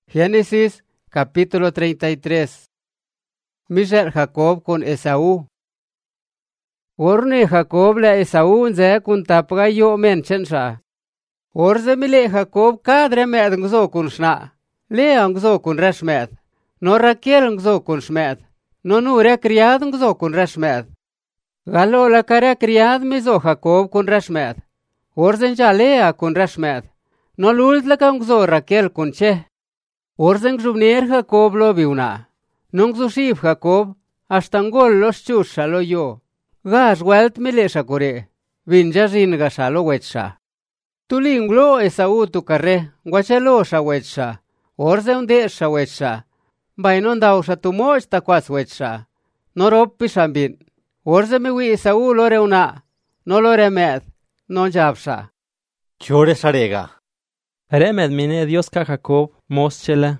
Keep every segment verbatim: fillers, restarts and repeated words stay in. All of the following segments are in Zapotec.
Génesis capítulo treinta y tres. Michel Jacob con Esaú. Orne Jacob la Esaú nze kun tapga yo men chensha. Orze mile Jacob kadre med ngzo kun shna. Le ngzo kun rashmed. No Raquel ngzo kun shmed. No nure criad ngzo kun rashmed. Galo la kare criad mizo Jacob kun rashmed. Orze nja Lea kun rashmed. No lult la ngzo Raquel kun che. Orzen jubner Jacob lo biuna. Nung zushib Jacob, ashtangol los chusha lo yo. Gash welt milesha kore. Vinja jin gasha lo wetsha. Tulinglo Esaú tu karre, guachelo sha wetsha. Orzen de sha wetsha. Bainon dausha tu moch takwas wetsha. Norop pishambin. Orze miwi Esaú lo reuna. No lo remed. Non jabsha. Chore sarega. Remed mine Dios ka Jacob moschela.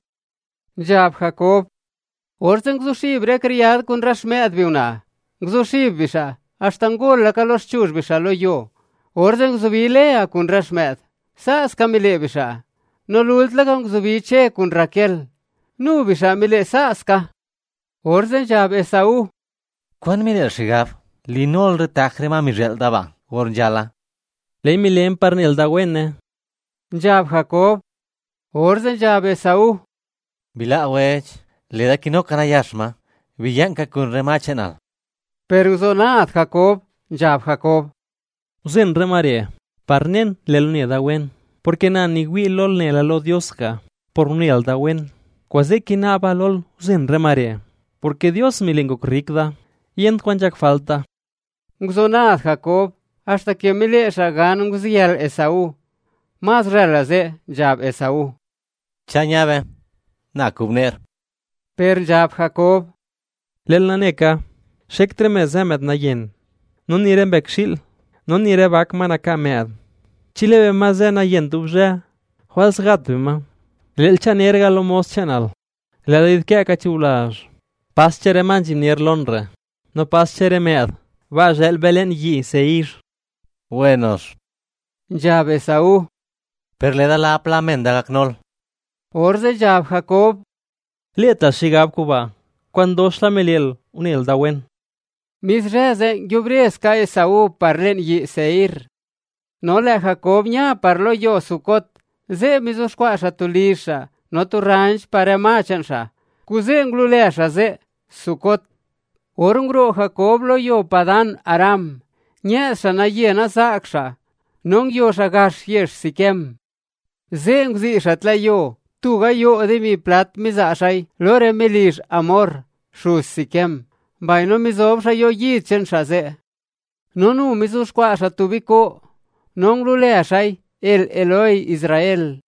Jab Jacob. Orzen gzushib re criad kun rashmed biuna. Gzushib bisha. Ashtangol la kalos chush bisha lo yo. Orzen gzubile kun rashmed. Sas kamile bisha. No lult la gzubiche kun Raquel. Nu bisha mile sas ka. Orzen jab Esaú. Kwan mine shigab. Linol re takrema mirel daba. Orjala. Le milem parnil da wenne. Jab Jacob. Orzen jab Esaú. Bila wech. Le da kino kana yashma. Villanka kun remachenal. Peruzonat Jacob. Jab Jacob. Usen remare. Parnen lelune da wen. Porque na niwi lol ne la lo Dios ka. Por unial da wen. Quase kinaba lol usen remare. Porque Dios milengo krikda. Y en kwanjak falta. Gzonat Jacob. Hasta que mile shagan gziel Esaú. Más relaze jab Esaú. Chañabe. Na kubner. Per jab Jacob. Lel naneka. Shek treme zemet na yen. Non nire bekshil. Non nire bakman aka med. Chile be maze na yen dubje. Hwals gat bima. Lel chanerga lo mos chanal. Lel idke aka chular. Pas chere manjim nier lonre. No pas chere med. Va el belen yi seir. Buenos. Jab Esaú. Per le da la aplamenda gaknol. Orze jab Jacob. Lieta shigab kuba. Cuando shlameliel unil da wen. Mis reze yubreska Esaú parlen yi seir. No le Jacob nya parlo yo sukot. Ze mizoshkwasha tulisha. No tu ranch para machansha. Kuze nglulesha ze sukot. Orungro Jacob lo yo padan aram. Nyesha na yena saksha. Nong yo shagash yesh sikem. Ze ngzisha tla yo. Tuga yo de mi plat mizashay. Lore milish amor. Shus sikem. Baino mizobsha yo yichen shaze. Nonu mizushkwasha tubiko. Nong lule ashay. El Eloi Israel.